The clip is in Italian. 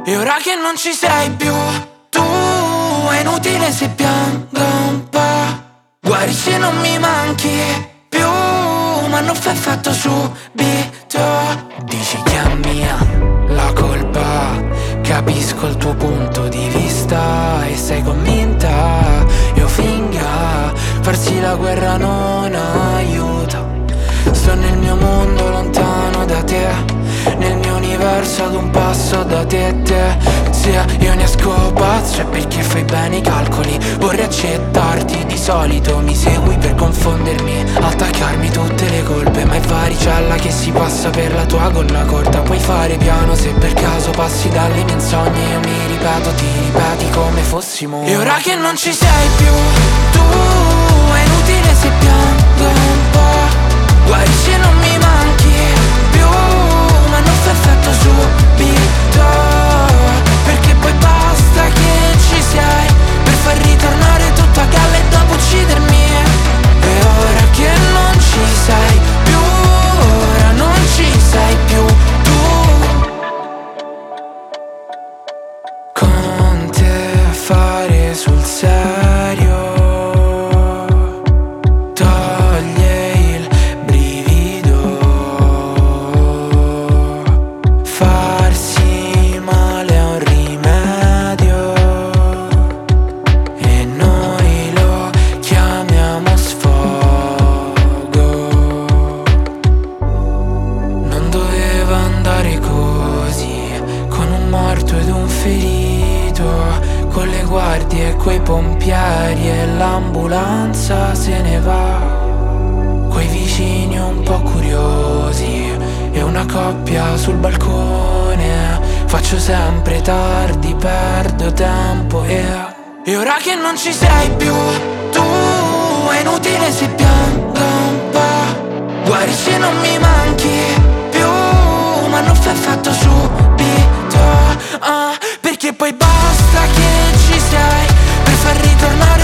E ora che non ci sei più, tu è inutile se piango un po'. Guarisci, non mi manchi più, ma non fa effetto subito. Dici che è mia la colpa, capisco il tuo punto di vista e sei convinta io finga. Farsi la guerra non aiuta. Sto nel mio mondo lontano da te, nel mio universo ad un passo da te. Se io ne esco pazzo è perché fai bene i calcoli. Vorrei accettarti, di solito mi segui per confondermi, attaccarmi tutte le colpe. Ma è varicella che si passa per la tua gonna corta. Puoi fare piano se per caso passi dalle menzogne. Io mi ripeto, ti ripeti come fossimo. E ora che non ci sei più, tu è inutile se piango un po'. Guarisci, non mi manchi più, ma non fa effetto subito, perché poi basta che ci sei per far ritornare tutto a galla e dopo uccidermi. E ora che non ci sei più, ora non ci sei più tu. Con te fare sul serio e quei pompieri e l'ambulanza se ne va, quei vicini un po' curiosi e una coppia sul balcone. Faccio sempre tardi, perdo tempo e ora che non ci sei più, tu è inutile se piango un po'. Guarisci, non mi manchi più, ma non fa effetto subito, perché poi basta che ci sei per far ritornare